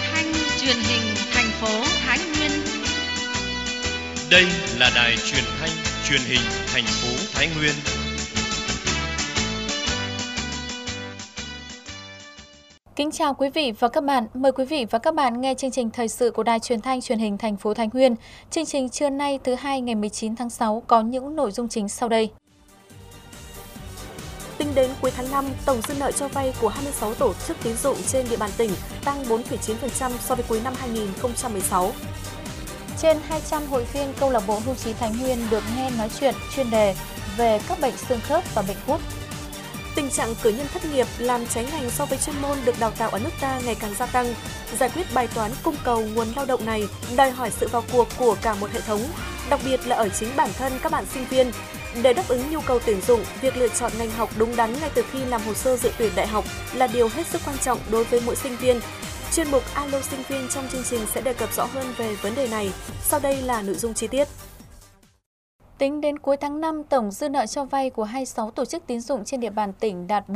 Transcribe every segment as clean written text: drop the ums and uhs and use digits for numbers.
thanh truyền hình thành phố Thái Nguyên. Đây là đài truyền thanh truyền hình thành phố Thái Nguyên. Kính chào quý vị và các bạn. Mời quý vị và các bạn nghe chương trình thời sự của đài truyền thanh truyền hình thành phố Thái Nguyên. Chương trình trưa nay thứ Hai ngày 19 tháng 6 có những nội dung chính sau đây. Tính đến cuối tháng 5, tổng dư nợ cho vay của 26 tổ chức tín dụng trên địa bàn tỉnh tăng 4,9% so với cuối năm 2016. Trên 200 hội viên câu lạc bộ hưu trí Thái Nguyên được nghe nói chuyện chuyên đề về các bệnh xương khớp và bệnh gút. Tình trạng cử nhân thất nghiệp làm trái ngành so với chuyên môn được đào tạo ở nước ta ngày càng gia tăng. Giải quyết bài toán cung cầu nguồn lao động này đòi hỏi sự vào cuộc của cả một hệ thống, đặc biệt là ở chính bản thân các bạn sinh viên. Để đáp ứng nhu cầu tuyển dụng, việc lựa chọn ngành học đúng đắn ngay từ khi làm hồ sơ dự tuyển đại học là điều hết sức quan trọng đối với mỗi sinh viên. Chuyên mục Alo Sinh viên trong chương trình sẽ đề cập rõ hơn về vấn đề này. Sau đây là nội dung chi tiết. Tính đến cuối tháng 5, tổng dư nợ cho vay của 26 tổ chức tín dụng trên địa bàn tỉnh đạt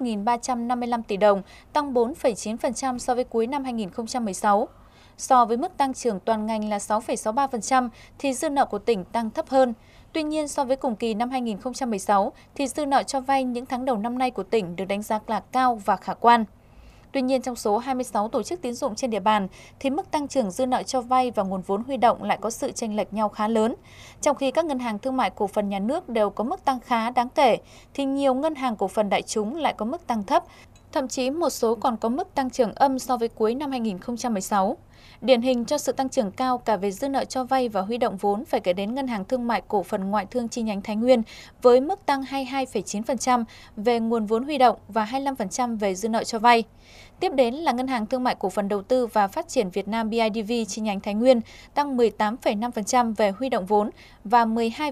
41.355 tỷ đồng, tăng 4,9% so với cuối năm 2016. So với mức tăng trưởng toàn ngành là 6,63% thì dư nợ của tỉnh tăng thấp hơn. Tuy nhiên, so với cùng kỳ năm 2016 thì dư nợ cho vay những tháng đầu năm nay của tỉnh được đánh giá là cao và khả quan. Tuy nhiên, trong số 26 tổ chức tín dụng trên địa bàn, thì mức tăng trưởng dư nợ cho vay và nguồn vốn huy động lại có sự chênh lệch nhau khá lớn. Trong khi các ngân hàng thương mại cổ phần nhà nước đều có mức tăng khá đáng kể, thì nhiều ngân hàng cổ phần đại chúng lại có mức tăng thấp, thậm chí một số còn có mức tăng trưởng âm so với cuối năm 2016. Điển hình cho sự tăng trưởng cao cả về dư nợ cho vay và huy động vốn phải kể đến Ngân hàng Thương mại Cổ phần Ngoại thương chi nhánh Thái Nguyên với mức tăng 22,9% về nguồn vốn huy động và 25% về dư nợ cho vay. Tiếp đến là Ngân hàng Thương mại Cổ phần Đầu tư và Phát triển Việt Nam BIDV chi nhánh Thái Nguyên tăng 18,5% về huy động vốn và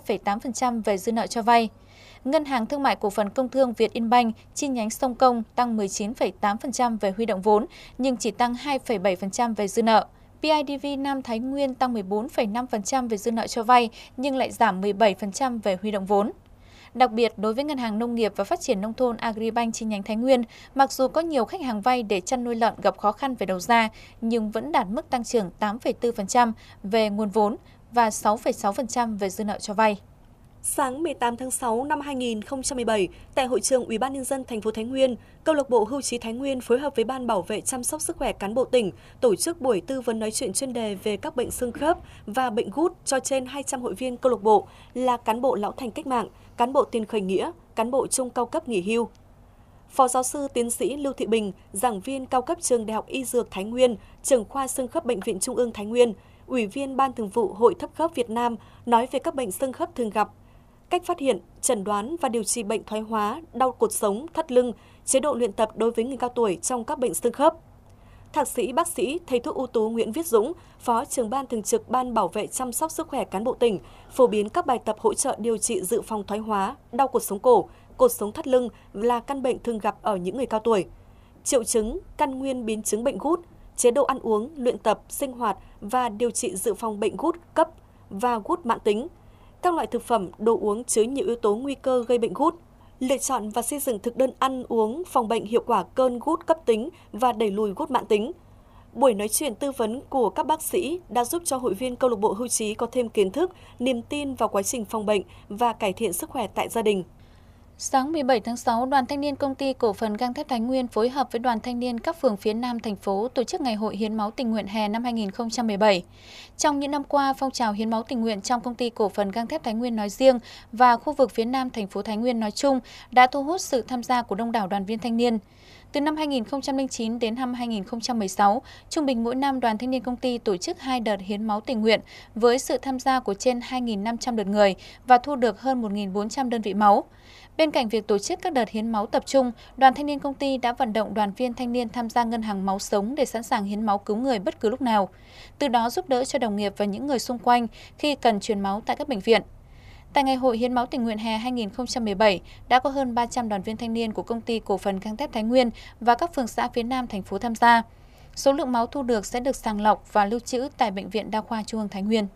12,8% về dư nợ cho vay. Ngân hàng Thương mại Cổ phần Công thương Vietinbank chi nhánh Sông Công tăng 19,8% về huy động vốn nhưng chỉ tăng 2,7% về dư nợ. BIDV Nam Thái Nguyên tăng 14,5% về dư nợ cho vay nhưng lại giảm 17% về huy động vốn. Đặc biệt, đối với Ngân hàng Nông nghiệp và Phát triển Nông thôn Agribank chi nhánh Thái Nguyên, mặc dù có nhiều khách hàng vay để chăn nuôi lợn gặp khó khăn về đầu ra, nhưng vẫn đạt mức tăng trưởng 8,4% về nguồn vốn và 6,6% về dư nợ cho vay. Sáng 18 tháng 6 năm 2017, tại hội trường Ủy ban nhân dân thành phố Thái Nguyên, câu lạc bộ hưu trí Thái Nguyên phối hợp với Ban bảo vệ chăm sóc sức khỏe cán bộ tỉnh tổ chức buổi tư vấn nói chuyện chuyên đề về các bệnh xương khớp và bệnh gút cho trên 200 hội viên câu lạc bộ là cán bộ lão thành cách mạng, cán bộ tiền khởi nghĩa, cán bộ trung cao cấp nghỉ hưu. Phó giáo sư tiến sĩ Lưu Thị Bình, giảng viên cao cấp trường Đại học Y Dược Thái Nguyên, trưởng khoa xương khớp Bệnh viện Trung ương Thái Nguyên, Ủy viên Ban Thường vụ Hội Thấp khớp Việt Nam nói về các bệnh xương khớp thường gặp, cách phát hiện, chẩn đoán và điều trị bệnh thoái hóa, đau cột sống, thắt lưng, chế độ luyện tập đối với người cao tuổi trong các bệnh xương khớp. Thạc sĩ bác sĩ thầy thuốc ưu tú Nguyễn Viết Dũng, Phó trưởng ban thường trực Ban bảo vệ chăm sóc sức khỏe cán bộ tỉnh, phổ biến các bài tập hỗ trợ điều trị dự phòng thoái hóa, đau cột sống cổ, cột sống thắt lưng là căn bệnh thường gặp ở những người cao tuổi. Triệu chứng, căn nguyên biến chứng bệnh gút, chế độ ăn uống, luyện tập, sinh hoạt và điều trị dự phòng bệnh gút cấp và gút mãn tính. Các loại thực phẩm, đồ uống chứa nhiều yếu tố nguy cơ gây bệnh gút, lựa chọn và xây dựng thực đơn ăn uống phòng bệnh hiệu quả cơn gút cấp tính và đẩy lùi gút mãn tính. Buổi nói chuyện tư vấn của các bác sĩ đã giúp cho hội viên câu lạc bộ hưu trí có thêm kiến thức, niềm tin vào quá trình phòng bệnh và cải thiện sức khỏe tại gia đình. Sáng 17 tháng 6, Đoàn Thanh niên Công ty Cổ phần Gang thép Thái Nguyên phối hợp với Đoàn Thanh niên các phường phía Nam thành phố tổ chức Ngày hội Hiến máu tình nguyện hè năm 2017. Trong những năm qua, phong trào hiến máu tình nguyện trong Công ty Cổ phần Gang thép Thái Nguyên nói riêng và khu vực phía Nam thành phố Thái Nguyên nói chung đã thu hút sự tham gia của đông đảo đoàn viên thanh niên. Từ năm 2009 đến năm 2016, trung bình mỗi năm Đoàn Thanh niên Công ty tổ chức 2 đợt hiến máu tình nguyện với sự tham gia của trên 2.500 lượt người và thu được hơn 1.400 đơn vị máu. Bên cạnh việc tổ chức các đợt hiến máu tập trung, Đoàn Thanh niên Công ty đã vận động đoàn viên thanh niên tham gia ngân hàng máu sống để sẵn sàng hiến máu cứu người bất cứ lúc nào, từ đó giúp đỡ cho đồng nghiệp và những người xung quanh khi cần truyền máu tại các bệnh viện. Tại Ngày hội Hiến máu tình nguyện hè 2017, đã có hơn 300 đoàn viên thanh niên của Công ty Cổ phần Gang thép Thái Nguyên và các phường xã phía Nam thành phố tham gia. Số lượng máu thu được sẽ được sàng lọc và lưu trữ tại Bệnh viện Đa khoa Trung ương Thái Nguyên.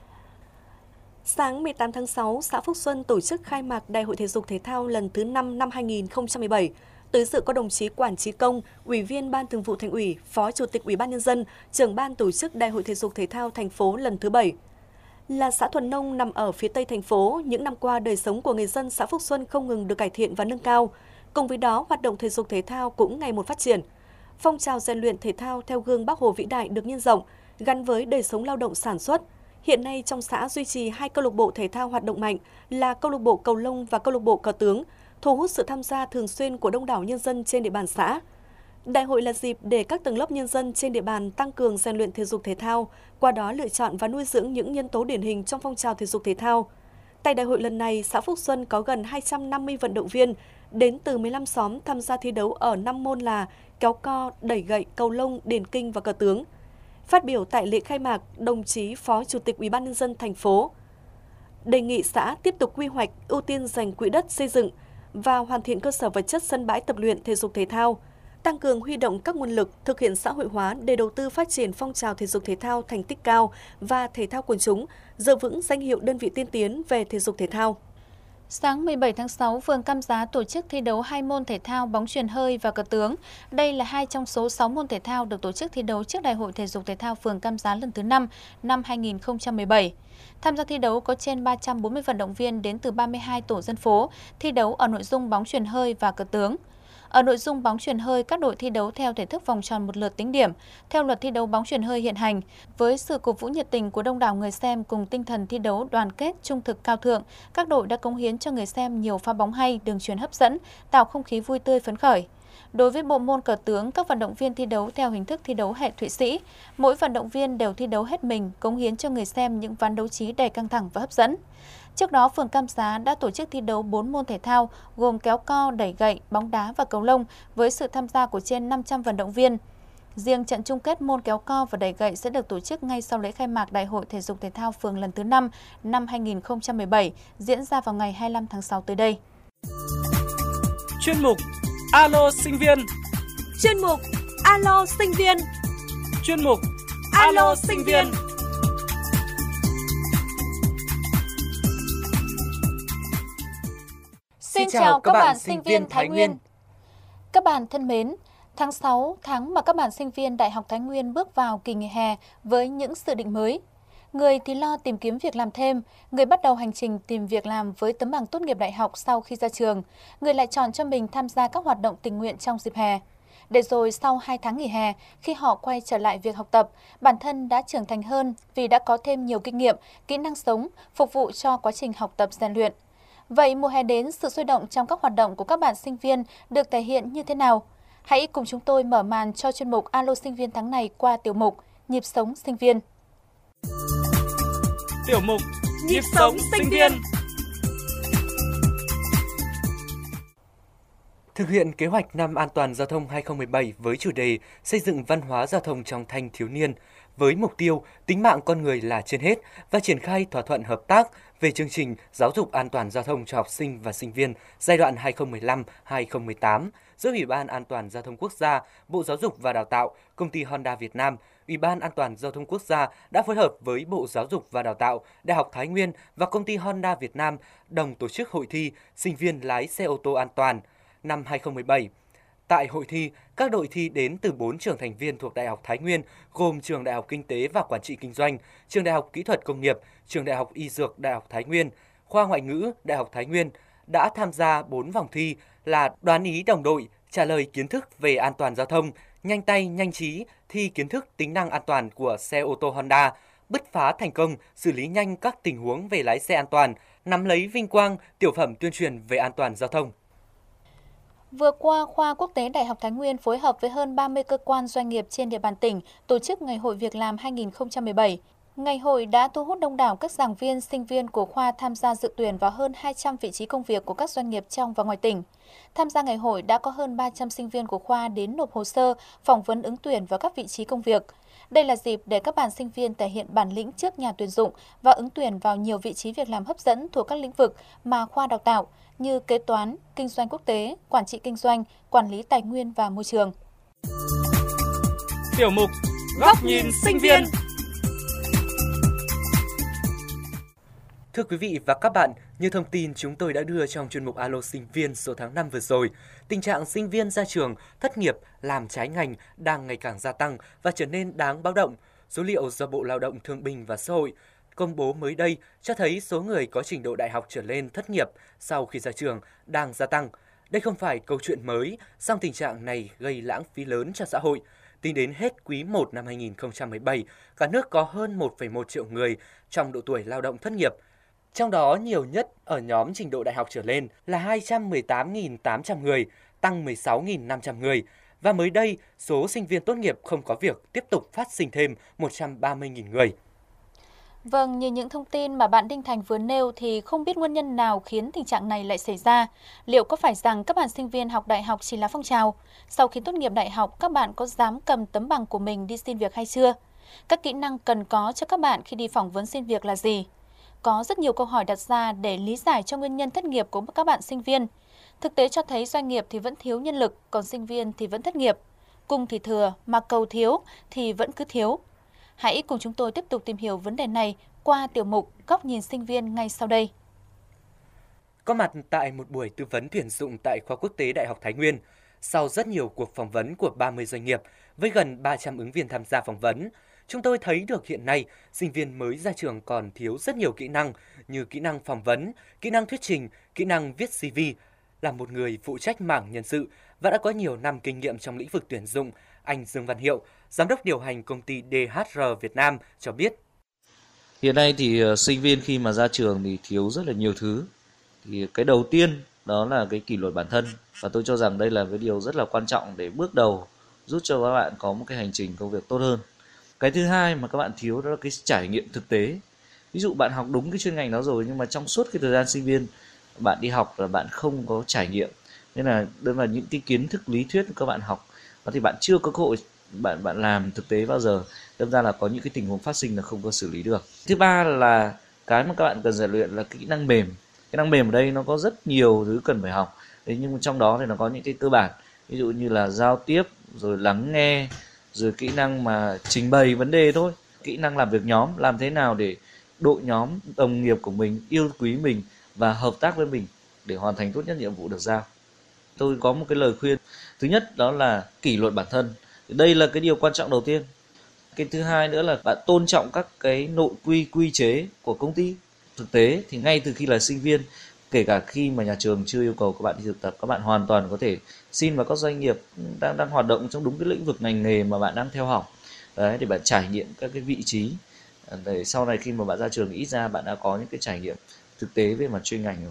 Sáng 18 tháng 6, xã Phúc Xuân tổ chức khai mạc Đại hội Thể dục Thể thao lần thứ 5 năm 2017. Tới dự có đồng chí Quản Chí Công, Ủy viên Ban Thường vụ Thành ủy, Phó Chủ tịch Ủy ban Nhân dân, Trưởng ban tổ chức Đại hội Thể dục Thể thao thành phố lần thứ 7. Là xã thuần nông nằm ở phía tây thành phố, những năm qua đời sống của người dân xã Phúc Xuân không ngừng được cải thiện và nâng cao. Cùng với đó, hoạt động thể dục thể thao cũng ngày một phát triển. Phong trào rèn luyện thể thao theo gương Bác Hồ vĩ đại được nhân rộng, gắn với đời sống lao động sản xuất. Hiện nay trong xã duy trì 2 câu lạc bộ thể thao hoạt động mạnh là câu lạc bộ cầu lông và câu lạc bộ cờ tướng, thu hút sự tham gia thường xuyên của đông đảo nhân dân trên địa bàn xã. Đại hội là dịp để các tầng lớp nhân dân trên địa bàn tăng cường rèn luyện thể dục thể thao, qua đó lựa chọn và nuôi dưỡng những nhân tố điển hình trong phong trào thể dục thể thao. Tại đại hội lần này, xã Phúc Xuân có gần 250 vận động viên đến từ 15 xóm tham gia thi đấu ở 5 môn là kéo co, đẩy gậy, cầu lông, điền kinh và cờ tướng. Phát biểu tại lễ khai mạc, đồng chí Phó Chủ tịch Ủy ban Nhân dân thành phố đề nghị xã tiếp tục quy hoạch, ưu tiên dành quỹ đất xây dựng và hoàn thiện cơ sở vật chất sân bãi tập luyện thể dục thể thao, tăng cường huy động các nguồn lực, thực hiện xã hội hóa để đầu tư phát triển phong trào thể dục thể thao thành tích cao và thể thao quần chúng, giữ vững danh hiệu đơn vị tiên tiến về thể dục thể thao. Sáng 17 tháng 6, phường Cam Giá tổ chức thi đấu 2 môn thể thao bóng chuyền hơi và cờ tướng. Đây là 2 trong số 6 môn thể thao được tổ chức thi đấu trước Đại hội Thể dục Thể thao phường Cam Giá lần thứ 5 năm 2017. Tham gia thi đấu có trên 340 vận động viên đến từ 32 tổ dân phố, thi đấu ở nội dung bóng chuyền hơi và cờ tướng. Ở nội dung bóng chuyền hơi, các đội thi đấu theo thể thức vòng tròn một lượt tính điểm, theo luật thi đấu bóng chuyền hơi hiện hành. Với sự cổ vũ nhiệt tình của đông đảo người xem cùng tinh thần thi đấu đoàn kết, trung thực cao thượng, các đội đã cống hiến cho người xem nhiều pha bóng hay, đường chuyền hấp dẫn, tạo không khí vui tươi phấn khởi. Đối với bộ môn cờ tướng, các vận động viên thi đấu theo hình thức thi đấu hệ Thụy Sĩ. Mỗi vận động viên đều thi đấu hết mình, cống hiến cho người xem những ván đấu trí đầy căng thẳng và hấp dẫn. Trước đó, phường Cam Giá đã tổ chức thi đấu 4 môn thể thao gồm kéo co, đẩy gậy, bóng đá và cầu lông với sự tham gia của trên 500 vận động viên. Riêng trận chung kết môn kéo co và đẩy gậy sẽ được tổ chức ngay sau lễ khai mạc Đại hội Thể dục Thể thao phường lần thứ 5 năm 2017 diễn ra vào ngày 25 tháng 6 tới đây. Chuyên mục Alo sinh viên. Chuyên mục Alo sinh viên. Chuyên mục Alo sinh viên. Xin chào các bạn sinh viên Thái Nguyên. Các bạn thân mến, tháng 6, tháng mà các bạn sinh viên Đại học Thái Nguyên bước vào kỳ nghỉ hè với những dự định mới. Người thì lo tìm kiếm việc làm thêm, người bắt đầu hành trình tìm việc làm với tấm bằng tốt nghiệp đại học sau khi ra trường, người lại chọn cho mình tham gia các hoạt động tình nguyện trong dịp hè. Để rồi sau 2 tháng nghỉ hè, khi họ quay trở lại việc học tập, bản thân đã trưởng thành hơn vì đã có thêm nhiều kinh nghiệm, kỹ năng sống, phục vụ cho quá trình học tập rèn luyện. Vậy mùa hè đến, sự sôi động trong các hoạt động của các bạn sinh viên được thể hiện như thế nào? Hãy cùng chúng tôi mở màn cho chuyên mục Alo sinh viên tháng này qua tiểu mục Nhịp sống sinh viên. Tiểu mục Nhịp sống sinh viên. Thực hiện kế hoạch năm an toàn giao thông 2017 với chủ đề xây dựng văn hóa giao thông trong thanh thiếu niên, với mục tiêu tính mạng con người là trên hết và triển khai thỏa thuận hợp tác về chương trình giáo dục an toàn giao thông cho học sinh và sinh viên giai đoạn 2015-2018 giữa Ủy ban An toàn Giao thông Quốc gia, Bộ Giáo dục và Đào tạo, Công ty Honda Việt Nam, Ủy ban An toàn Giao thông Quốc gia đã phối hợp với Bộ Giáo dục và Đào tạo, Đại học Thái Nguyên và Công ty Honda Việt Nam đồng tổ chức hội thi sinh viên lái xe ô tô an toàn năm 2017. Tại hội thi, các đội thi đến từ 4 trường thành viên thuộc Đại học Thái Nguyên gồm Trường Đại học Kinh tế và Quản trị Kinh doanh, Trường Đại học Kỹ thuật Công nghiệp, Trường Đại học Y Dược Đại học Thái Nguyên, Khoa Ngoại ngữ Đại học Thái Nguyên đã tham gia 4 vòng thi là đoán ý đồng đội, trả lời kiến thức về an toàn giao thông, nhanh tay, nhanh trí, thi kiến thức tính năng an toàn của xe ô tô Honda, bứt phá thành công, xử lý nhanh các tình huống về lái xe an toàn, nắm lấy vinh quang, tiểu phẩm tuyên truyền về an toàn giao thông. Vừa qua, Khoa Quốc tế Đại học Thái Nguyên phối hợp với hơn 30 cơ quan doanh nghiệp trên địa bàn tỉnh tổ chức Ngày hội Việc làm 2017. Ngày hội đã thu hút đông đảo các giảng viên, sinh viên của khoa tham gia dự tuyển vào hơn 200 vị trí công việc của các doanh nghiệp trong và ngoài tỉnh. Tham gia ngày hội đã có hơn 300 sinh viên của khoa đến nộp hồ sơ, phỏng vấn ứng tuyển vào các vị trí công việc. Đây là dịp để các bạn sinh viên thể hiện bản lĩnh trước nhà tuyển dụng và ứng tuyển vào nhiều vị trí việc làm hấp dẫn thuộc các lĩnh vực mà khoa đào tạo như kế toán, kinh doanh quốc tế, quản trị kinh doanh, quản lý tài nguyên và môi trường. Tiểu mục Góc nhìn sinh viên. Thưa quý vị và các bạn, như thông tin chúng tôi đã đưa trong chuyên mục Alo Sinh viên số tháng 5 vừa rồi, tình trạng sinh viên ra trường, thất nghiệp, làm trái ngành đang ngày càng gia tăng và trở nên đáng báo động. Số liệu do Bộ Lao động Thương binh và Xã hội công bố mới đây cho thấy số người có trình độ đại học trở lên thất nghiệp sau khi ra trường đang gia tăng. Đây không phải câu chuyện mới, song tình trạng này gây lãng phí lớn cho xã hội. Tính đến hết quý 1 năm 2017, cả nước có hơn 1,1 triệu người trong độ tuổi lao động thất nghiệp. Trong đó nhiều nhất ở nhóm trình độ đại học trở lên là 218.800 người, tăng 16.500 người. Và mới đây, số sinh viên tốt nghiệp không có việc tiếp tục phát sinh thêm 130.000 người. Vâng, như những thông tin mà bạn Đinh Thành vừa nêu thì không biết nguyên nhân nào khiến tình trạng này lại xảy ra. Liệu có phải rằng các bạn sinh viên học đại học chỉ là phong trào? Sau khi tốt nghiệp đại học, các bạn có dám cầm tấm bằng của mình đi xin việc hay chưa? Các kỹ năng cần có cho các bạn khi đi phỏng vấn xin việc là gì? Có rất nhiều câu hỏi đặt ra để lý giải cho nguyên nhân thất nghiệp của các bạn sinh viên. Thực tế cho thấy doanh nghiệp thì vẫn thiếu nhân lực, còn sinh viên thì vẫn thất nghiệp. Cung thì thừa, mà cầu thiếu thì vẫn cứ thiếu. Hãy cùng chúng tôi tiếp tục tìm hiểu vấn đề này qua tiểu mục Góc nhìn sinh viên ngay sau đây. Có mặt tại một buổi tư vấn tuyển dụng tại Khoa Quốc tế Đại học Thái Nguyên, sau rất nhiều cuộc phỏng vấn của 30 doanh nghiệp với gần 300 ứng viên tham gia phỏng vấn, chúng tôi thấy được hiện nay sinh viên mới ra trường còn thiếu rất nhiều kỹ năng như kỹ năng phỏng vấn, kỹ năng thuyết trình, kỹ năng viết CV. Là một người phụ trách mảng nhân sự và đã có nhiều năm kinh nghiệm trong lĩnh vực tuyển dụng, anh Dương Văn Hiệu, giám đốc điều hành công ty DHR Việt Nam cho biết. Hiện nay thì sinh viên khi mà ra trường thì thiếu rất là nhiều thứ. Thì cái đầu tiên đó là cái kỷ luật bản thân, và tôi cho rằng đây là cái điều rất là quan trọng để bước đầu giúp cho các bạn có một cái hành trình công việc tốt hơn. Cái thứ hai mà các bạn thiếu đó là cái trải nghiệm thực tế. Ví dụ bạn học đúng cái chuyên ngành đó rồi nhưng mà trong suốt cái thời gian sinh viên bạn đi học là bạn không có trải nghiệm, nên là đơn là những cái kiến thức lý thuyết các bạn học thì bạn chưa có cơ hội bạn làm thực tế bao giờ, đâm ra là có những cái tình huống phát sinh là không có xử lý được. Thứ ba là cái mà các bạn cần rèn luyện là kỹ năng mềm. Kỹ năng mềm ở đây nó có rất nhiều thứ cần phải học, nhưng trong đó thì nó có những cái cơ bản, ví dụ như là giao tiếp, rồi lắng nghe, rồi kỹ năng mà trình bày vấn đề thôi, kỹ năng làm việc nhóm, làm thế nào để đội nhóm đồng nghiệp của mình yêu quý mình và hợp tác với mình để hoàn thành tốt nhất nhiệm vụ được giao. Tôi có một cái lời khuyên. Thứ nhất đó là kỷ luật bản thân. Đây là cái điều quan trọng đầu tiên. Cái thứ hai nữa là bạn tôn trọng các cái nội quy chế của công ty. Thực tế thì ngay từ khi là sinh viên, kể cả khi mà nhà trường chưa yêu cầu các bạn đi thực tập, các bạn hoàn toàn có thể xin vào các doanh nghiệp đang hoạt động trong đúng cái lĩnh vực ngành nghề mà bạn đang theo học. Đấy, để bạn trải nghiệm các cái vị trí. Để sau này khi mà bạn ra trường ít ra bạn đã có những cái trải nghiệm thực tế về mặt chuyên ngành rồi.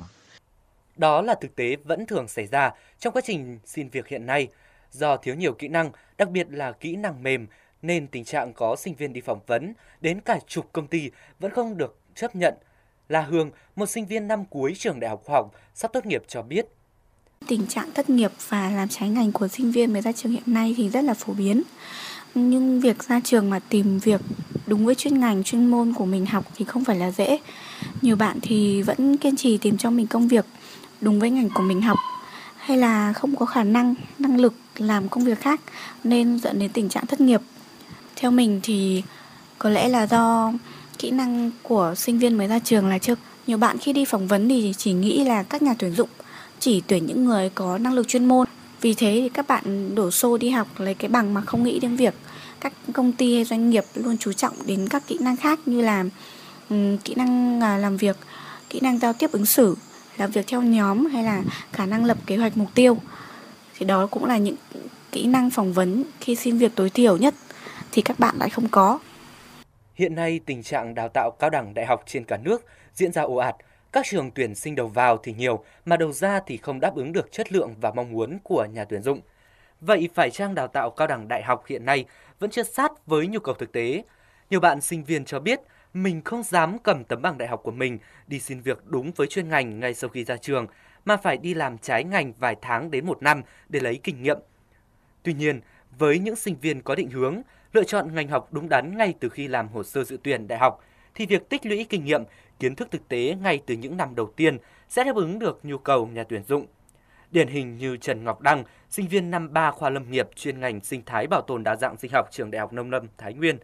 Đó là thực tế vẫn thường xảy ra trong quá trình xin việc hiện nay. Do thiếu nhiều kỹ năng, đặc biệt là kỹ năng mềm, nên tình trạng có sinh viên đi phỏng vấn đến cả chục công ty vẫn không được chấp nhận. La Hương, một sinh viên năm cuối trường Đại học Khoa học sắp tốt nghiệp cho biết. Tình trạng thất nghiệp và làm trái ngành của sinh viên mới ra trường hiện nay thì rất là phổ biến. Nhưng việc ra trường mà tìm việc đúng với chuyên ngành, chuyên môn của mình học thì không phải là dễ. Nhiều bạn thì vẫn kiên trì tìm cho mình công việc đúng với ngành của mình học, hay là không có khả năng, năng lực làm công việc khác nên dẫn đến tình trạng thất nghiệp. Theo mình thì có lẽ là do kỹ năng của sinh viên mới ra trường là chưa. Nhiều bạn khi đi phỏng vấn thì chỉ nghĩ là các nhà tuyển dụng chỉ tuyển những người có năng lực chuyên môn. Vì thế thì các bạn đổ xô đi học lấy cái bằng mà không nghĩ đến việc các công ty hay doanh nghiệp luôn chú trọng đến các kỹ năng khác như là kỹ năng làm việc, kỹ năng giao tiếp ứng xử, làm việc theo nhóm hay là khả năng lập kế hoạch mục tiêu. Thì đó cũng là những kỹ năng phỏng vấn khi xin việc tối thiểu nhất thì các bạn lại không có. Hiện nay tình trạng đào tạo cao đẳng đại học trên cả nước diễn ra ồ ạt. Các trường tuyển sinh đầu vào thì nhiều mà đầu ra thì không đáp ứng được chất lượng và mong muốn của nhà tuyển dụng. Vậy phải chăng đào tạo cao đẳng đại học hiện nay vẫn chưa sát với nhu cầu thực tế? Nhiều bạn sinh viên cho biết mình không dám cầm tấm bằng đại học của mình đi xin việc đúng với chuyên ngành ngay sau khi ra trường, mà phải đi làm trái ngành vài tháng đến một năm để lấy kinh nghiệm. Tuy nhiên, với những sinh viên có định hướng, lựa chọn ngành học đúng đắn ngay từ khi làm hồ sơ dự tuyển đại học, thì việc tích lũy kinh nghiệm, kiến thức thực tế ngay từ những năm đầu tiên sẽ đáp ứng được nhu cầu nhà tuyển dụng. Điển hình như Trần Ngọc Đăng, sinh viên năm 3 khoa lâm nghiệp chuyên ngành sinh thái bảo tồn đa dạng sinh học trường Đại học Nông Lâm Thái Nguyên.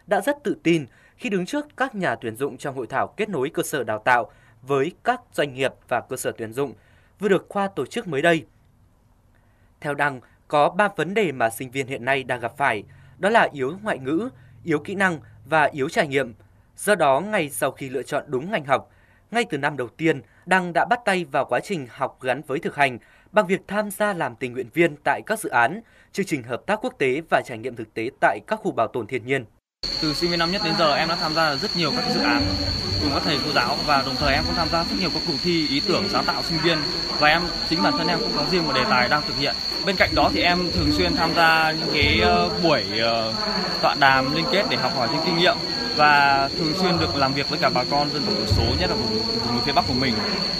đã rất tự tin khi đứng trước các nhà tuyển dụng trong hội thảo kết nối cơ sở đào tạo với các doanh nghiệp và cơ sở tuyển dụng vừa được khoa tổ chức mới đây. Theo đăng, có 3 vấn đề mà sinh viên hiện nay đang gặp phải, đó là yếu ngoại ngữ, yếu kỹ năng và yếu trải nghiệm. Do đó, ngay sau khi lựa chọn đúng ngành học, ngay từ năm đầu tiên, Đăng đã bắt tay vào quá trình học gắn với thực hành bằng việc tham gia làm tình nguyện viên tại các dự án, chương trình hợp tác quốc tế và trải nghiệm thực tế tại các khu bảo tồn thiên nhiên. Từ sinh viên năm nhất đến giờ em đã tham gia rất nhiều các dự án cùng các thầy cô giáo và đồng thời em cũng tham gia rất nhiều các cuộc thi ý tưởng sáng tạo sinh viên và chính bản thân em cũng có riêng một đề tài đang thực hiện. Bên cạnh đó thì em thường xuyên tham gia những cái buổi tọa đàm liên kết để học hỏi thêm kinh nghiệm và thường xuyên được làm việc với cả bà con dân tộc thiểu số, nhất là vùng phía Bắc của mình.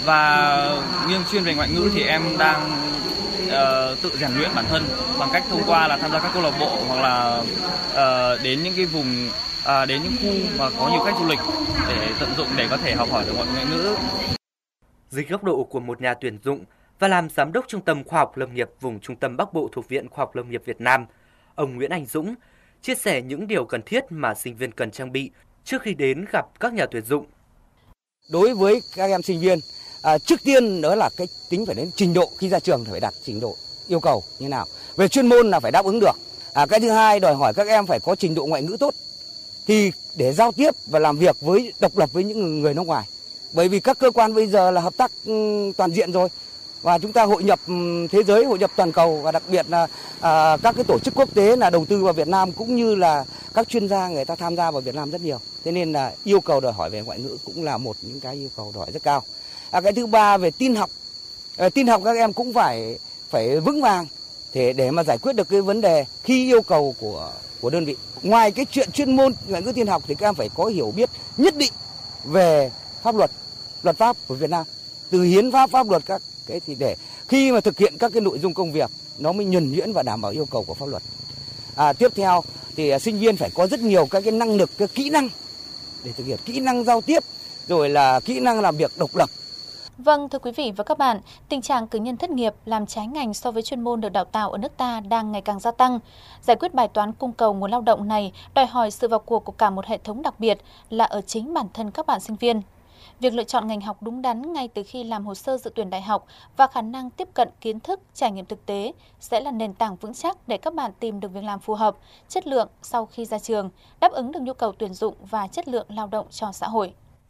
Và nghiêng chuyên về ngoại ngữ thì em đang tự rèn luyện bản thân bằng cách thông qua là tham gia các câu lạc bộ hoặc là đến những cái vùng đến những khu mà có nhiều khách du lịch để tận dụng để có thể học hỏi được ngoại ngữ. Dưới góc độ của một nhà tuyển dụng và làm giám đốc Trung tâm Khoa học Lâm nghiệp vùng Trung tâm Bắc Bộ thuộc Viện Khoa học Lâm nghiệp Việt Nam, ông Nguyễn Anh Dũng chia sẻ những điều cần thiết mà sinh viên cần trang bị trước khi đến gặp các nhà tuyển dụng. Đối với các em sinh viên, trước tiên đó là cái tính phải đến trình độ, khi ra trường phải đạt trình độ yêu cầu như nào. Về chuyên môn là phải đáp ứng được. Cái thứ hai đòi hỏi các em phải có trình độ ngoại ngữ tốt. Thì để giao tiếp và làm việc độc lập với những người nước ngoài. Bởi vì các cơ quan bây giờ là hợp tác toàn diện rồi. Và chúng ta hội nhập thế giới, hội nhập toàn cầu và đặc biệt là các cái tổ chức quốc tế là đầu tư vào Việt Nam cũng như là các chuyên gia người ta tham gia vào Việt Nam rất nhiều. Thế nên là yêu cầu đòi hỏi về ngoại ngữ cũng là một những cái yêu cầu đòi hỏi rất cao. Cái thứ ba về tin học. Tin học các em cũng phải vững vàng để mà giải quyết được cái vấn đề khi yêu cầu của đơn vị. Ngoài cái chuyện chuyên môn ngoại ngữ tin học thì các em phải có hiểu biết nhất định về pháp luật, luật pháp của Việt Nam, từ hiến pháp, pháp luật các cái thì để khi mà thực hiện các cái nội dung công việc nó mới nhuần nhuyễn và đảm bảo yêu cầu của pháp luật. Tiếp theo thì sinh viên phải có rất nhiều các cái năng lực, cái kỹ năng để thực hiện, kỹ năng giao tiếp, rồi là kỹ năng làm việc độc lập. Vâng, thưa quý vị và các bạn, tình trạng cử nhân thất nghiệp làm trái ngành so với chuyên môn được đào tạo ở nước ta đang ngày càng gia tăng. Giải quyết bài toán cung cầu nguồn lao động này đòi hỏi sự vào cuộc của cả một hệ thống đặc biệt là ở chính bản thân các bạn sinh viên. Việc lựa chọn ngành học đúng đắn ngay từ khi làm hồ sơ dự tuyển đại học và khả năng tiếp cận kiến thức, trải nghiệm thực tế sẽ là nền tảng vững chắc để các bạn tìm được việc làm phù hợp, chất lượng sau khi ra trường, đáp ứng được nhu cầu tuyển dụng và chất lượng lao động cho xã hội.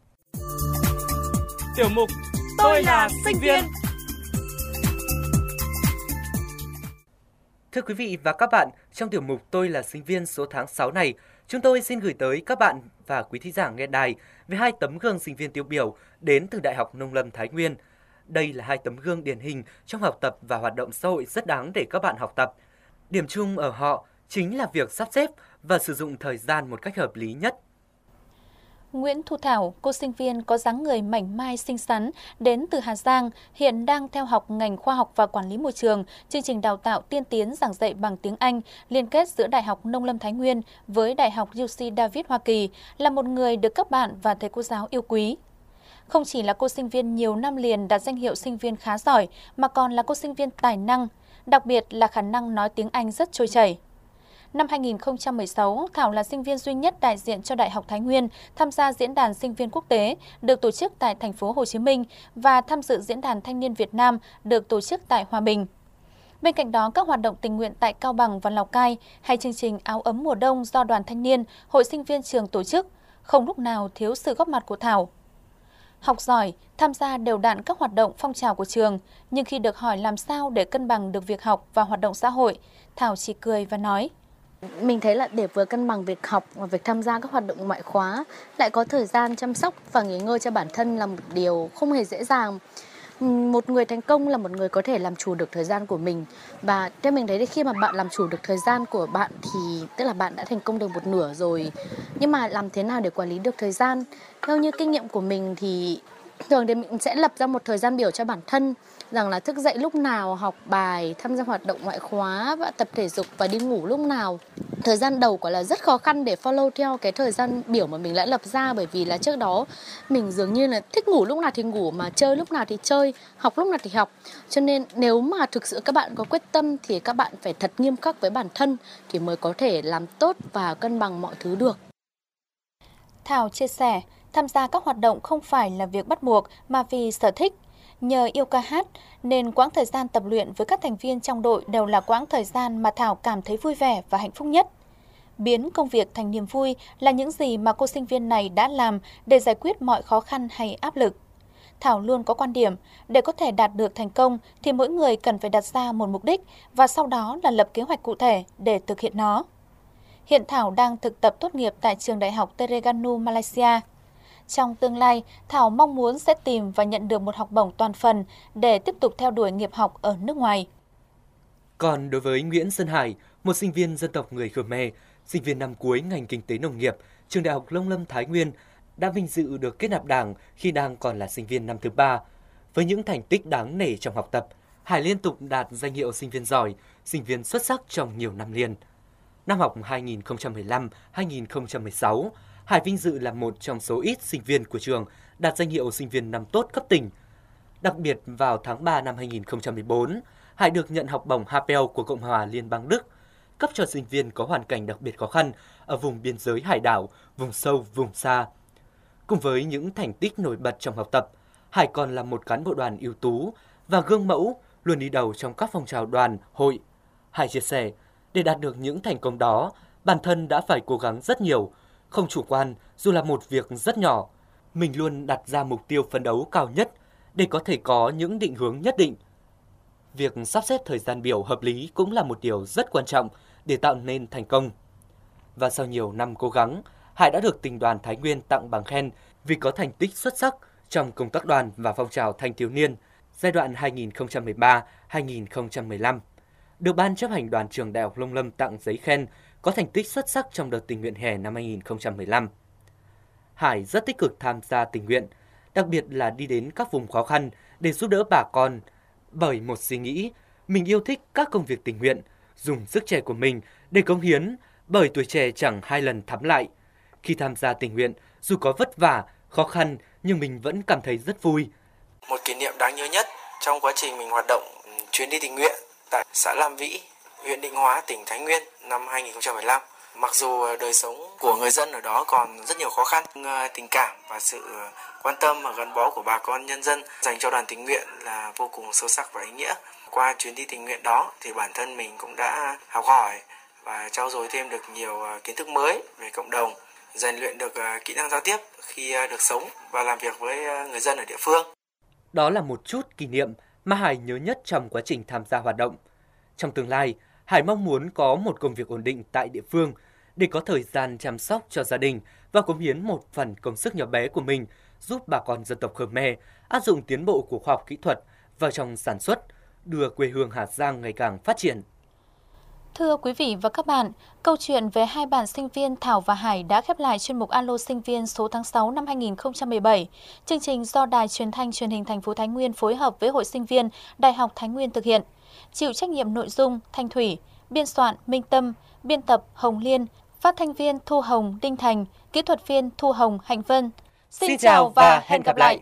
Tiểu mục Tôi là sinh viên. Thưa quý vị và các bạn, trong tiểu mục Tôi là sinh viên số tháng 6 này, chúng tôi xin gửi tới các bạn và quý thính giả nghe đài về 2 tấm gương sinh viên tiêu biểu đến từ Đại học Nông lâm Thái Nguyên. Đây là 2 tấm gương điển hình trong học tập và hoạt động xã hội rất đáng để các bạn học tập. Điểm chung ở họ chính là việc sắp xếp và sử dụng thời gian một cách hợp lý nhất. Nguyễn Thu Thảo, cô sinh viên có dáng người mảnh mai xinh xắn, đến từ Hà Giang, hiện đang theo học ngành khoa học và quản lý môi trường, chương trình đào tạo tiên tiến giảng dạy bằng tiếng Anh, liên kết giữa Đại học Nông lâm Thái Nguyên với Đại học UC Davis Hoa Kỳ, là một người được các bạn và thầy cô giáo yêu quý. Không chỉ là cô sinh viên nhiều năm liền đạt danh hiệu sinh viên khá giỏi, mà còn là cô sinh viên tài năng, đặc biệt là khả năng nói tiếng Anh rất trôi chảy. Năm 2016, Thảo là sinh viên duy nhất đại diện cho Đại học Thái Nguyên tham gia diễn đàn sinh viên quốc tế được tổ chức tại thành phố Hồ Chí Minh và tham dự diễn đàn thanh niên Việt Nam được tổ chức tại Hòa Bình. Bên cạnh đó, các hoạt động tình nguyện tại Cao Bằng và Lào Cai hay chương trình áo ấm mùa đông do Đoàn Thanh niên, Hội sinh viên trường tổ chức, không lúc nào thiếu sự góp mặt của Thảo. Học giỏi, tham gia đều đặn các hoạt động phong trào của trường, nhưng khi được hỏi làm sao để cân bằng được việc học và hoạt động xã hội, Thảo chỉ cười và nói: Mình thấy là để vừa cân bằng việc học và việc tham gia các hoạt động ngoại khóa, lại có thời gian chăm sóc và nghỉ ngơi cho bản thân là một điều không hề dễ dàng. Một người thành công là một người có thể làm chủ được thời gian của mình. Và theo mình thấy khi mà bạn làm chủ được thời gian của bạn thì tức là bạn đã thành công được một nửa rồi. Nhưng mà làm thế nào để quản lý được thời gian? Theo như kinh nghiệm của mình thì thường thì mình sẽ lập ra một thời gian biểu cho bản thân, rằng là thức dậy lúc nào, học bài, tham gia hoạt động ngoại khóa và tập thể dục và đi ngủ lúc nào. Thời gian đầu quả là rất khó khăn để follow theo cái thời gian biểu mà mình đã lập ra, bởi vì là trước đó mình dường như là thích ngủ lúc nào thì ngủ, mà chơi lúc nào thì chơi, học lúc nào thì học. Cho nên nếu mà thực sự các bạn có quyết tâm thì các bạn phải thật nghiêm khắc với bản thân thì mới có thể làm tốt và cân bằng mọi thứ được. Thảo chia sẻ, tham gia các hoạt động không phải là việc bắt buộc mà vì sở thích. Nhờ yêu ca hát nên quãng thời gian tập luyện với các thành viên trong đội đều là quãng thời gian mà Thảo cảm thấy vui vẻ và hạnh phúc nhất. Biến công việc thành niềm vui là những gì mà cô sinh viên này đã làm để giải quyết mọi khó khăn hay áp lực. Thảo luôn có quan điểm, để có thể đạt được thành công thì mỗi người cần phải đặt ra một mục đích và sau đó là lập kế hoạch cụ thể để thực hiện nó. Hiện Thảo đang thực tập tốt nghiệp tại trường đại học Terengganu, Malaysia. Trong tương lai, Thảo mong muốn sẽ tìm và nhận được một học bổng toàn phần để tiếp tục theo đuổi nghiệp học ở nước ngoài. Còn đối với Nguyễn Xuân Hải, một sinh viên dân tộc người Khmer, sinh viên năm cuối ngành kinh tế nông nghiệp, trường đại học Nông lâm Thái Nguyên, đã vinh dự được kết nạp Đảng khi đang còn là sinh viên năm thứ 3. Với những thành tích đáng nể trong học tập, Hải liên tục đạt danh hiệu sinh viên giỏi, sinh viên xuất sắc trong nhiều năm liền. Năm học 2015-2016, Hải vinh dự là một trong số ít sinh viên của trường đạt danh hiệu sinh viên năm tốt cấp tỉnh. Đặc biệt vào tháng 3 năm 2014, Hải được nhận học bổng Havel của Cộng hòa Liên bang Đức, cấp cho sinh viên có hoàn cảnh đặc biệt khó khăn ở vùng biên giới hải đảo, vùng sâu, vùng xa. Cùng với những thành tích nổi bật trong học tập, Hải còn là một cán bộ đoàn ưu tú và gương mẫu, luôn đi đầu trong các phong trào đoàn, hội. Hải chia sẻ, để đạt được những thành công đó, bản thân đã phải cố gắng rất nhiều, không chủ quan dù là một việc rất nhỏ. Mình luôn đặt ra mục tiêu phấn đấu cao nhất để có thể có những định hướng nhất định. Việc sắp xếp thời gian biểu hợp lý cũng là một điều rất quan trọng để tạo nên thành công. Và sau nhiều năm cố gắng, Hải đã được Tỉnh đoàn Thái Nguyên tặng bằng khen vì có thành tích xuất sắc trong công tác đoàn và phong trào thanh thiếu niên giai đoạn 2013-2015. Được Ban chấp hành đoàn trường Đại học Nông lâm tặng giấy khen có thành tích xuất sắc trong đợt tình nguyện hè năm 2015. Hải rất tích cực tham gia tình nguyện, đặc biệt là đi đến các vùng khó khăn để giúp đỡ bà con. Bởi một suy nghĩ, mình yêu thích các công việc tình nguyện, dùng sức trẻ của mình để cống hiến, bởi tuổi trẻ chẳng hai lần thắm lại. Khi tham gia tình nguyện, dù có vất vả, khó khăn nhưng mình vẫn cảm thấy rất vui. Một kỷ niệm đáng nhớ nhất trong quá trình mình hoạt động chuyến đi tình nguyện tại xã Lam Vĩ, huyện Định Hóa, tỉnh Thái Nguyên năm 2015. Mặc dù đời sống của người dân ở đó còn rất nhiều khó khăn, tình cảm và sự quan tâm và gắn bó của bà con nhân dân dành cho đoàn tình nguyện là vô cùng sâu sắc và ý nghĩa. Qua chuyến đi tình nguyện đó thì bản thân mình cũng đã học hỏi và trau dồi thêm được nhiều kiến thức mới về cộng đồng, rèn luyện được kỹ năng giao tiếp khi được sống và làm việc với người dân ở địa phương. Đó là một chút kỷ niệm mà Hải nhớ nhất trong quá trình tham gia hoạt động. Trong tương lai, Hải mong muốn có một công việc ổn định tại địa phương để có thời gian chăm sóc cho gia đình và cống hiến một phần công sức nhỏ bé của mình giúp bà con dân tộc Khmer áp dụng tiến bộ của khoa học kỹ thuật vào trong sản xuất, đưa quê hương Hà Giang ngày càng phát triển. Thưa quý vị và các bạn, câu chuyện về hai bạn sinh viên Thảo và Hải đã khép lại chuyên mục Alo Sinh viên số tháng 6 năm 2017. Chương trình do Đài Truyền thanh Truyền hình thành phố Thái Nguyên phối hợp với Hội Sinh viên Đại học Thái Nguyên thực hiện. Chịu trách nhiệm nội dung Thanh Thủy, biên soạn Minh Tâm, biên tập Hồng Liên, phát thanh viên Thu Hồng, Đinh Thành, kỹ thuật viên Thu Hồng, Hạnh Vân. Xin chào và hẹn gặp lại!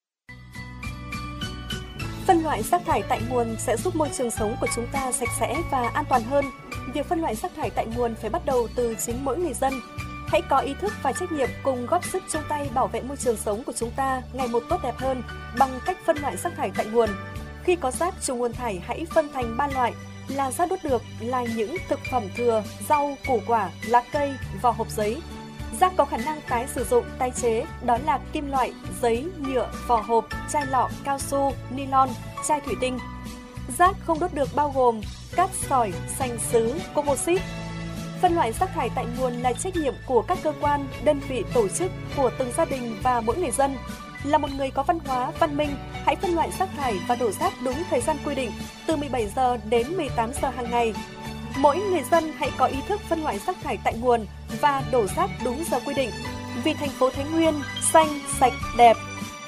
Phân loại rác thải tại nguồn sẽ giúp môi trường sống của chúng ta sạch sẽ và an toàn hơn. Việc phân loại rác thải tại nguồn phải bắt đầu từ chính mỗi người dân. Hãy có ý thức và trách nhiệm cùng góp sức chung tay bảo vệ môi trường sống của chúng ta ngày một tốt đẹp hơn bằng cách phân loại rác thải tại nguồn. Khi có rác trùng nguồn thải hãy phân thành 3 loại là rác đốt được là những thực phẩm thừa, rau, củ quả, lá cây, vỏ hộp giấy. Rác có khả năng tái sử dụng, tái chế đó là kim loại, giấy, nhựa, vỏ hộp, chai lọ, cao su, nylon, chai thủy tinh. Rác không đốt được bao gồm cát sỏi, sành sứ, composite. Phân loại rác thải tại nguồn là trách nhiệm của các cơ quan, đơn vị, tổ chức, của từng gia đình và mỗi người dân. Là một người có văn hóa, văn minh, hãy phân loại rác thải và đổ rác đúng thời gian quy định, từ 17 giờ đến 18 giờ hàng ngày. Mỗi người dân hãy có ý thức phân loại rác thải tại nguồn và đổ rác đúng giờ quy định. Vì thành phố Thái Nguyên xanh, sạch, đẹp.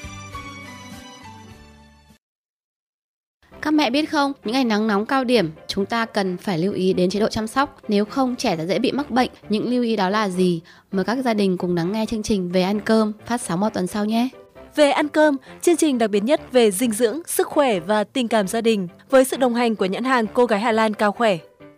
Các mẹ biết không, những ngày nắng nóng cao điểm, chúng ta cần phải lưu ý đến chế độ chăm sóc, nếu không trẻ sẽ dễ bị mắc bệnh. Những lưu ý đó là gì? Mời các gia đình cùng lắng nghe chương trình Về ăn cơm phát sóng vào tuần sau nhé. Về ăn cơm, chương trình đặc biệt nhất về dinh dưỡng, sức khỏe và tình cảm gia đình với sự đồng hành của nhãn hàng Cô gái Hà Lan Cao Khỏe.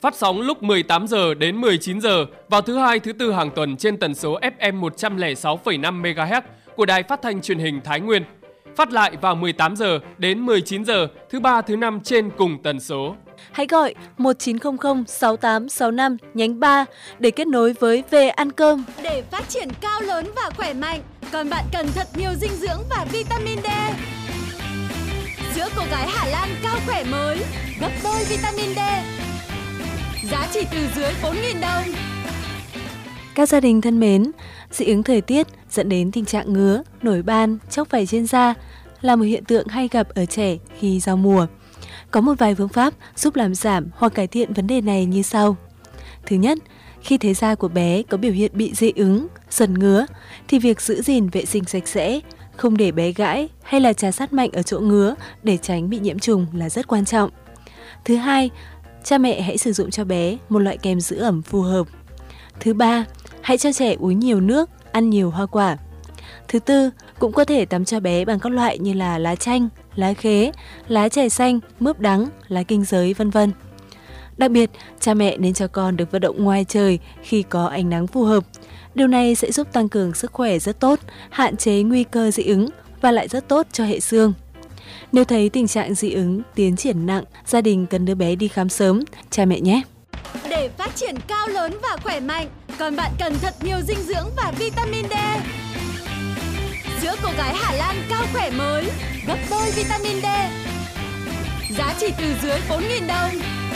phát sóng lúc 18 giờ đến 19 giờ vào thứ Hai, thứ Tư hàng tuần trên tần số FM 106,5 MHz của Đài Phát thanh Truyền hình Thái Nguyên. Phát lại vào 18 giờ đến 19 giờ thứ Ba, thứ Năm trên cùng tần số. Hãy gọi 1900 6865 nhánh 3 để kết nối với Về Ăn Cơm. Để phát triển cao lớn và khỏe mạnh, còn bạn cần thật nhiều dinh dưỡng và vitamin D. Sữa cô gái Hà Lan cao khỏe mới, gấp đôi vitamin D. Giá chỉ từ dưới 4.000 đồng. Các gia đình thân mến, dị ứng thời tiết dẫn đến tình trạng ngứa, nổi ban, chóc vảy trên da là một hiện tượng hay gặp ở trẻ khi giao mùa. Có một vài phương pháp giúp làm giảm hoặc cải thiện vấn đề này như sau. Thứ nhất, khi thấy da của bé có biểu hiện bị dị ứng, sần ngứa, thì việc giữ gìn vệ sinh sạch sẽ, không để bé gãi hay là trà sát mạnh ở chỗ ngứa để tránh bị nhiễm trùng là rất quan trọng. Thứ hai, cha mẹ hãy sử dụng cho bé một loại kem giữ ẩm phù hợp. Thứ ba, hãy cho trẻ uống nhiều nước, ăn nhiều hoa quả. Thứ tư, cũng có thể tắm cho bé bằng các loại như là lá chanh, lá khế, lá chè xanh, mướp đắng, lá kinh giới, vân vân. Đặc biệt, cha mẹ nên cho con được vận động ngoài trời khi có ánh nắng phù hợp. Điều này sẽ giúp tăng cường sức khỏe rất tốt, hạn chế nguy cơ dị ứng và lại rất tốt cho hệ xương. Nếu thấy tình trạng dị ứng tiến triển nặng, gia đình cần đưa bé đi khám sớm, cha mẹ nhé. Để phát triển cao lớn và khỏe mạnh, còn bạn cần thật nhiều dinh dưỡng và vitamin D. Sữa cô gái Hà Lan cao khỏe mới, gấp đôi vitamin D. Giá chỉ từ dưới 4.000 đồng.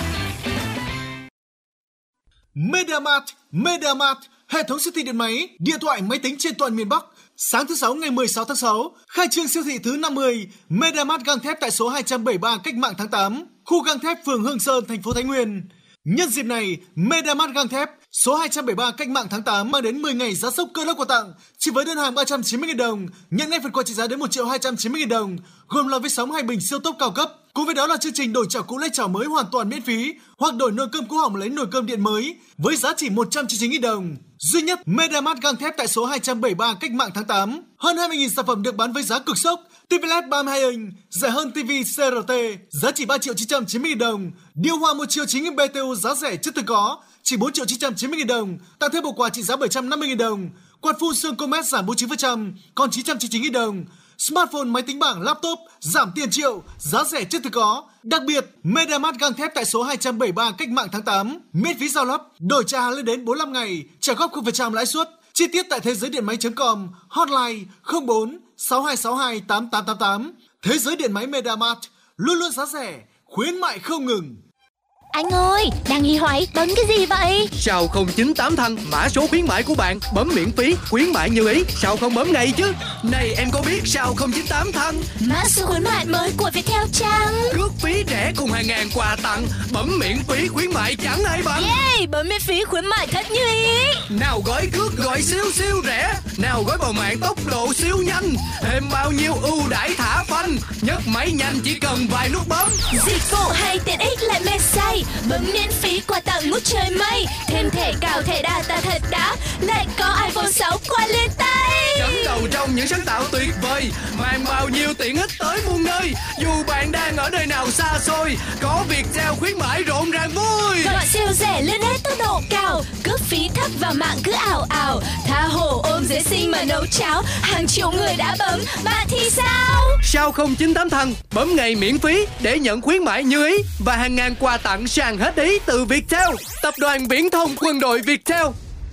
MediaMart, hệ thống siêu thị điện máy, điện thoại, máy tính trên toàn miền Bắc. Sáng thứ Sáu ngày 16 tháng 6, khai trương siêu thị thứ 50, MediaMart Gang Thép tại số 273 Cách Mạng tháng 8, khu Gang Thép, phường Hương Sơn, thành phố Thái Nguyên. Nhân dịp này, MediaMart Gang Thép số 273 Cách Mạng tháng 8 mang đến 10 ngày giá sốc cơ lốc quà tặng chỉ với đơn hàng 390.000 đồng, nhận ngay phần quà trị giá đến 1.290.000 đồng, gồm lò vi sóng 2 bình siêu tốc cao cấp. Cùng với đó là chương trình đổi chảo cũ lấy chảo mới hoàn toàn miễn phí, hoặc đổi nồi cơm cũ hỏng lấy nồi cơm điện mới với giá chỉ 199.000 đồng. Duy nhất MediaMart Gang Thép tại số 273 Cách Mạng tháng 8. Hơn 20.000 sản phẩm được bán với giá cực sốc. TV LED 32 inch rẻ hơn TV CRT, giá chỉ 3.990.000 đồng. Điều hòa 1 triệu 9.000 BTU giá rẻ chưa từng có, chỉ 4.990.000 đồng. Tặng thêm bộ quà trị giá 750.000 đồng. Quạt phun xương Comet giảm 49%, còn 999.000 đồng. Smartphone, máy tính bảng, laptop giảm tiền triệu, giá rẻ chưa từng có. Đặc biệt, MediaMart Gang Thép tại số 273 Cách Mạng tháng 8, miễn phí giao lắp, đổi trả hàng lên đến 45 ngày, trả góp 0% lãi suất. Chi tiết tại thế giới điện máy.com, hotline 04 6262 8888. Thế giới điện máy MediaMart, luôn luôn giá rẻ, khuyến mại không ngừng. Anh ơi, đang nghi hoài, bấm cái gì vậy? Sao không 98 Thăng, mã số khuyến mãi của bạn, bấm miễn phí, khuyến mại như ý, sao không bấm ngay chứ? Này em có biết sao không 98 Thăng? Mã số khuyến mại mới của Viettel chăng? Cước phí rẻ cùng hàng ngàn quà tặng, bấm miễn phí khuyến mại chẳng ai bằng. Yeah, bấm miễn phí khuyến mại thật như ý. Nào gói cước gọi siêu siêu rẻ, nào gói bầu mạng tốc độ siêu nhanh, thêm bao nhiêu ưu đãi thả phanh, nhấc máy nhanh chỉ cần vài nút bấm. Dịch vụ hay tiện ích lại mê say, bấm miễn phí quà tặng ngút trời mây, thêm thẻ cào thẻ data thật đã, lại có iPhone 6 qua lên tay. Dẫn đầu trong những sáng tạo tuyệt vời, mang bao nhiêu tiện ích tới muôn nơi. Dù bạn đang ở nơi nào xa xôi, có Viettel khuyến mãi rộn ràng vui. Gọi siêu rẻ lên hết tốc độ cao, cước phí thấp và mạng cứ ảo ảo, tha hồ ôm dễ sinh mà nấu cháo, hàng triệu người đã bấm, bạn thì sao? Sao không 98 Thăng, bấm ngày miễn phí để nhận khuyến mãi như ý và hàng ngàn quà tặng sàn hết ý từ Viettel, tập đoàn viễn thông quân đội Viettel.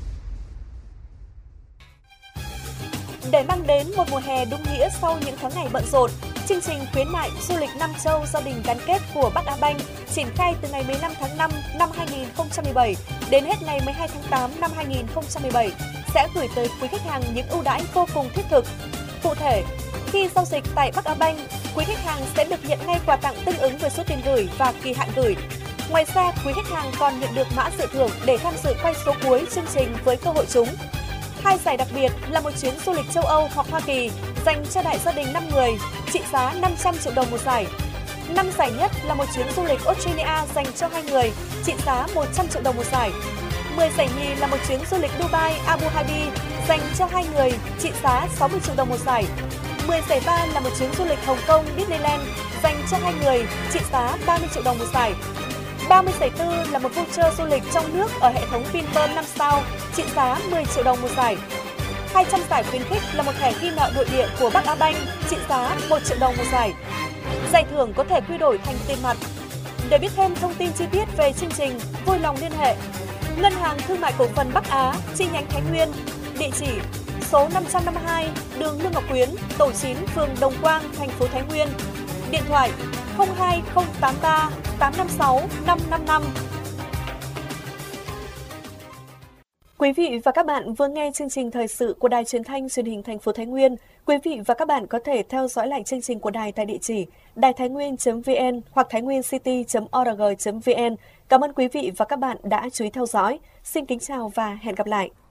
Để mang đến một mùa hè đúng nghĩa sau những tháng ngày bận rộn, chương trình khuyến mại du lịch Nam Châu gia đình gắn kết của Bắc Á Banh triển khai từ ngày 15 tháng 5 năm 2017 đến hết ngày 12 tháng 8 năm 2017 sẽ gửi tới quý khách hàng những ưu đãi vô cùng thiết thực. Cụ thể, khi giao dịch tại Bắc Á Banh, quý khách hàng sẽ được nhận ngay quà tặng tương ứng với số tiền gửi và kỳ hạn gửi. Ngoài ra, quý khách hàng còn nhận được mã dự thưởng để tham dự quay số cuối chương trình với cơ hội trúng. 2 giải đặc biệt là một chuyến du lịch châu Âu hoặc Hoa Kỳ dành cho đại gia đình 5 người, trị giá 500 triệu đồng một giải. 5 giải nhất là một chuyến du lịch Australia dành cho 2 người, trị giá 100 triệu đồng một giải. 10 giải nhì là một chuyến du lịch Dubai, Abu Dhabi dành cho 2 người, trị giá 60 triệu đồng một giải. 10 giải ba là một chuyến du lịch Hồng Kông, Disneyland dành cho 2 người, trị giá 30 triệu đồng một giải. 30 giải tư là một voucher du lịch trong nước ở hệ thống Vinpearl 5 sao trị giá 10 triệu đồng một giải. 200 giải khuyến khích là một thẻ ghi nợ nội địa của Bắc Á Banh trị giá 1 triệu đồng một giải. Giải thưởng có thể quy đổi thành tiền mặt. Để biết thêm thông tin chi tiết về chương trình, vui lòng liên hệ Ngân hàng Thương mại Cổ phần Bắc Á, chi nhánh Thái Nguyên, địa chỉ số 552 đường Lương Ngọc Quyến, tổ 9, phường Đồng Quang, thành phố Thái Nguyên. Điện thoại 02083 856 555. Quý vị và các bạn vừa nghe chương trình thời sự của Đài Truyền thanh Truyền hình thành phố Thái Nguyên. Quý vị và các bạn có thể theo dõi lại chương trình của đài tại địa chỉ đàitháinnguyên.vn hoặc thainwincity.org.vn. Cảm ơn quý vị và các bạn đã chú ý theo dõi. Xin kính chào và hẹn gặp lại.